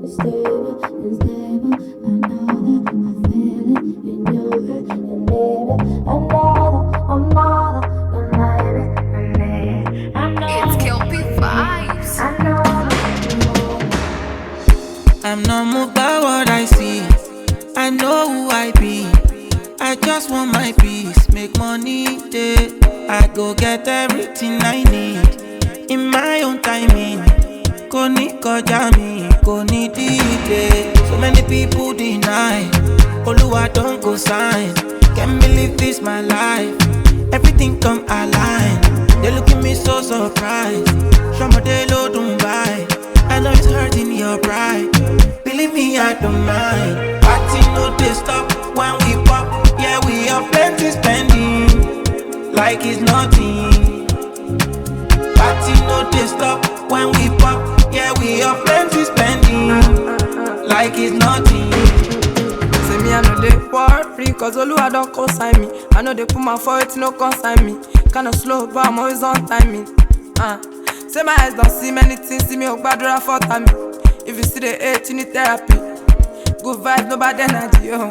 I'm not moved by what I see. I know who I be. I just want my peace, make money day. I go get everything I need in my own timing. Koni koja mi, koni delay. So many people deny. Oluwa don't go sign. Can't believe this my life. Everything come align. They look at me so surprised. Shomode lo don't buy. I know it's hurting your pride. Believe me, I don't mind. Party no they stop when we pop. Yeah, we have plenty spending like it's nothing. Party no they stop when we pop. Yeah, we have plenty spending like it's nothing. Say me, I know they worry, cause Oluwa don't consign me. I know they put my foot, no consign me. Kinda slow, but I'm always on timing. Say my eyes don't see many things, see me oh badura for time. If you see the hate, you need therapy. Good vibes, no bad energy, yeah.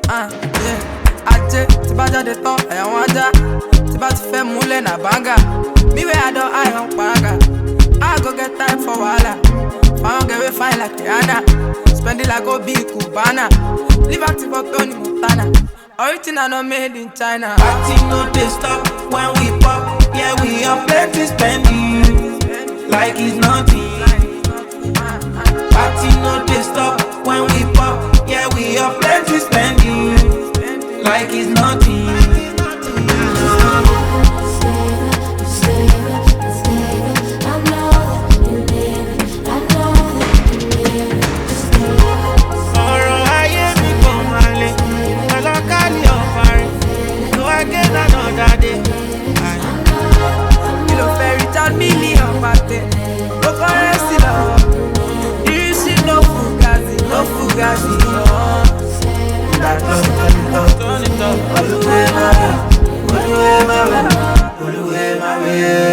Aje, tiba jade ton, ayan waja. Tiba ti fe mule na banga. Me where I don't, I on paraga. I go get time for wala. Found get way fine like Rihanna. Spend it like Obi Cubana. Live active for Tony Montana. Original not made in China. Party no they stop when we pop. Yeah, we have plenty spending like it's nothing. Party no they stop when we pop. Yeah, we have plenty spending like it's nothing. Million party, no currency no. This shit no fugazi, no fugazi no. That love, turn it up, all the way my way, all the way my way, all the way my way.